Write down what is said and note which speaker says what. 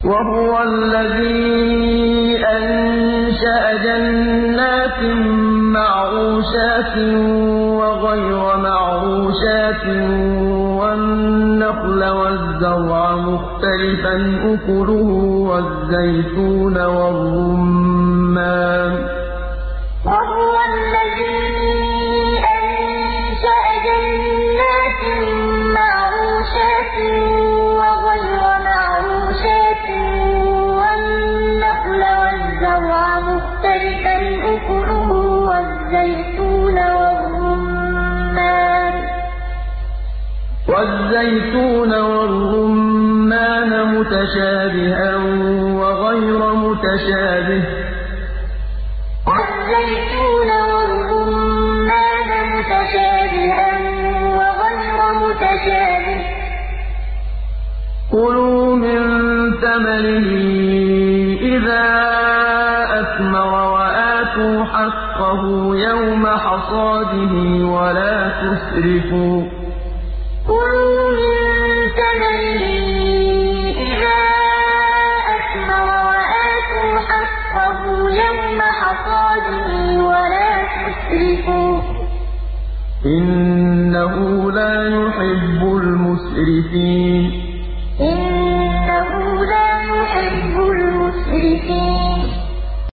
Speaker 1: وَهُوَ الَّذِي أَنشَأَ جَنَّاتٍ مَّعْرُوشَاتٍ وَغَيْرَ مَعْرُوشَاتٍ وَالنَّخْلَ وَالزَّرْعَ مُخْتَلِفًا أُكُلُهُ وَالزَّيْتُونَ وَالرُّمَّانَ مُتَشَابِهًا وَغَيْرَ مُتَشَابِهٍ ۗ كُلُوا مِن ثَمَرِهِ إِذَا أَثْمَرَ وَآتُوا حَقَّهُ يَوْمَ حَصَادِهِ وَلَا تُسْرِفُوا ۚ إِنَّهُ لَا يُحِبُّ الْمُسْرِفِينَ